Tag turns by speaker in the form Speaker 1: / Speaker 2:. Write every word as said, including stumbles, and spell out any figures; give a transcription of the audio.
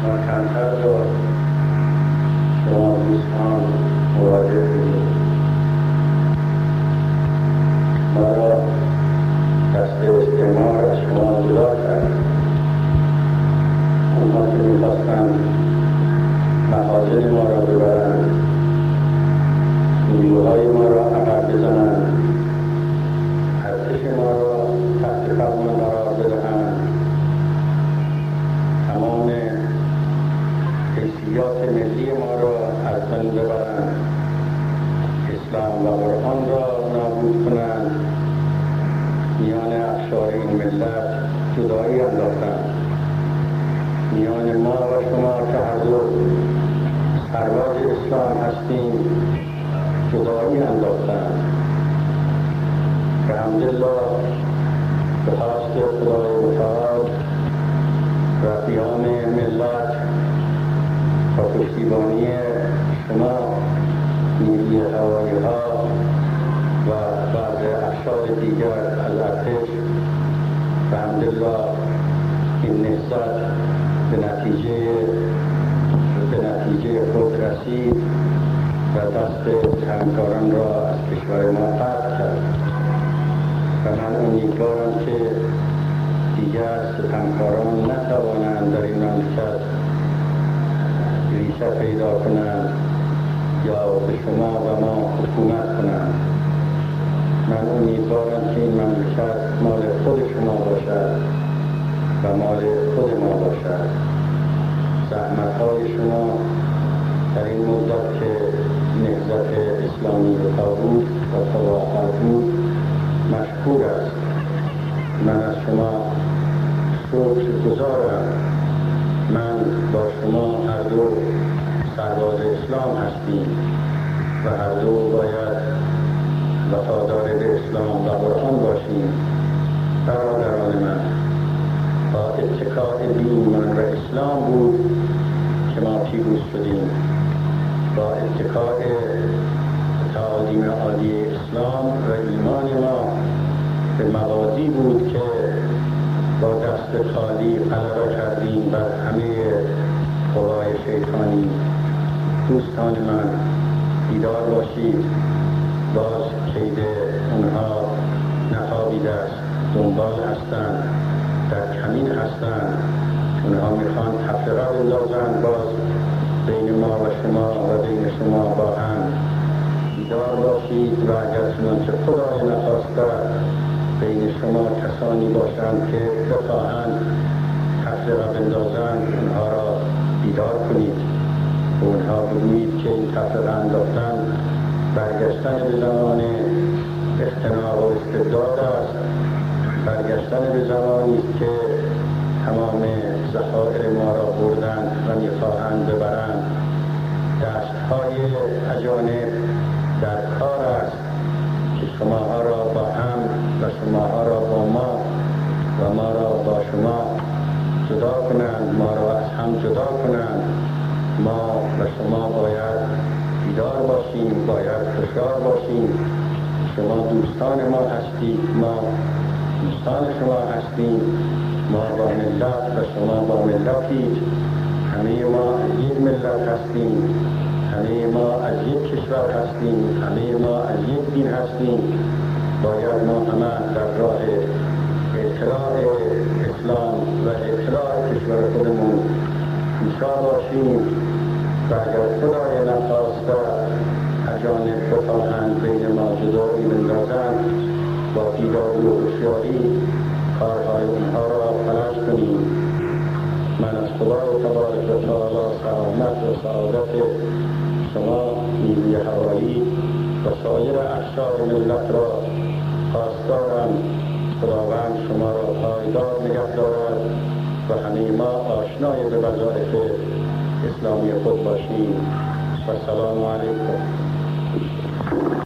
Speaker 1: ما کمتر با شما دوستان مواجه بودیم. ما را دست استعمار از شما جدا کرد. اونها که می‌خواستند مخازن ما را ببرند، نیروهای ما را عقب بزنند، ارتش ما را تحت فرمان قرار بدهند، تمام حیثیات ملی ما را از بین ببرند، اسلام و قرآن را نابود کنند، میان اقشار این ملت جدایی انداختند. میان ما و شما که هر دو سرباز اسلام هستیم جدایی انداختند. الحمدلله به خواست خدای متعال و قیام ملت و پشتیبانی شما، نیروی هوایی ها و بعض اقشار دیگر از ارتش، الحمدلله این نهضت به نتیجه به نتیجه خود رسید و دست همکاران را از کشور ما قطع کرد و من امیدوارم که دیگر ستمکاران نتوانند در این مملکت ریشه پیدا کنند یا به شما و ما حکومت کنند. من امیدوارم که این مملکت مال خود شما باشد و مال خود ما باشد. زحمت‌های شما در این مدت که نهضت اسلامی به پا بود و تواخر بود مشکور است. من از شما شکر گزارم. من با شما هر دو سرباز اسلام هستیم و هر دو باید وفادار به اسلام و قرآن باشیم. برادران من، با اتکای دین من و اسلام بود که ما پیروز شدیم. با اتکای تعالیم عالی اسلام و ایمان ما به مبادی بود که با دست خالی غلبه کردیم بر همه قوای شیطانی. دوستان من، بیدار باشید. باز کید اونها نخوابیده است. دنبال هستند، در کمین هستند. اونها میخوان تفرقه بندازند باز بین ما و شما و بین شما با هم. بیدار باشید و اگر چنانچه خدای نخواسته بین شما کسانی باشند که بخواهند تفرقه بندازند، اونها را بیدار کنید. و اونها بگویید که این تفرقه انداختن برگشتن به زمان اختناق و استبداد است، برگشتن به زمانی است که تمام ذخایر ما را بردند و میخواهند ببرند. دستهای اجانب در کار است که شماها را با هم و شماها را با ما و ما را با شما جدا کنند، ما را از هم جدا کنند. ما و شما باید بیدار باشیم، باید هوشیار باشیم. شما دوستان ما هستید، ما دوستان شما هستیم. ما با ملت و شما با ملتید. همه ما یک ملت هستیم، همه ما از یک کشور هستیم، همه ما از یک دین هستیم. باید ما همه در راه اطلاع اسلام و اطلاع کشور خودمون پیشا باشیم و اگر خدای نخواسته اجانب بخواهند بین ما جدایی بندازند، با بیداری و هوشیاری کارهای اونها را فلج کنیم. من از خدای تبارک و تعالی سلامت و سعادت شما، نیروی هوایی و سایر اقشار ملت را خواستارم. خداوند شما را پایدار نگه دارد و همه ما آشنای به وظایف اسلامی خود باشیم. و سلام علیکم.